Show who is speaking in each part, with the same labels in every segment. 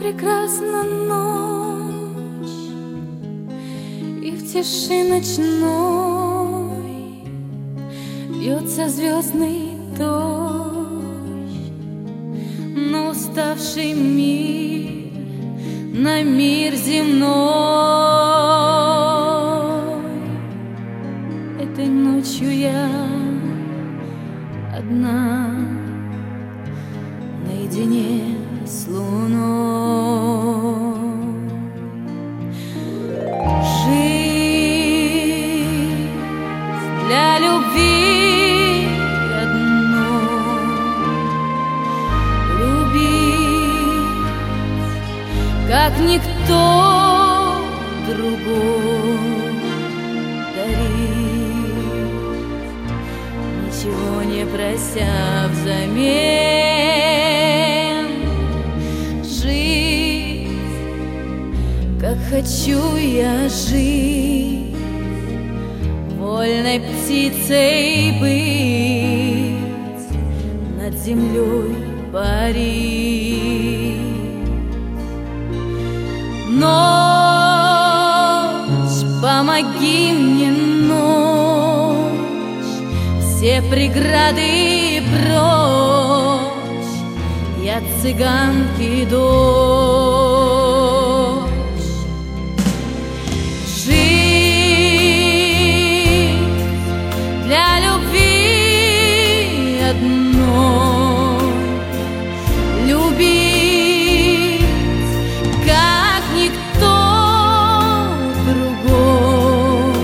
Speaker 1: прекрасна ночь, и в тиши ночной бьется звездный дождь на уставший мир, на мир земной. Этой ночью я одна, наедине с луной. Жизнь для любви одной, любить, как никто другой, дарить, ничего не прося взамен. Жить, как хочу я жить, вольной птицей быть, над землей парить. Ночь, помоги мне, ночь, все преграды прочь, я цыганки дочь. Жить для любви одной, любить, как никто другой,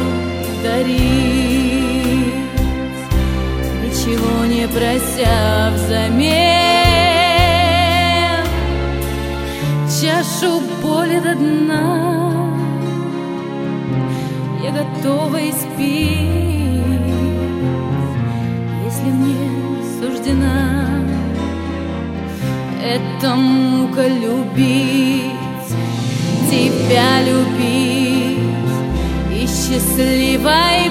Speaker 1: дарить, ничего не прося взамен. Чашу боли до дна я готова испить, если мне суждена эта мука любить, тебя любить и счастливой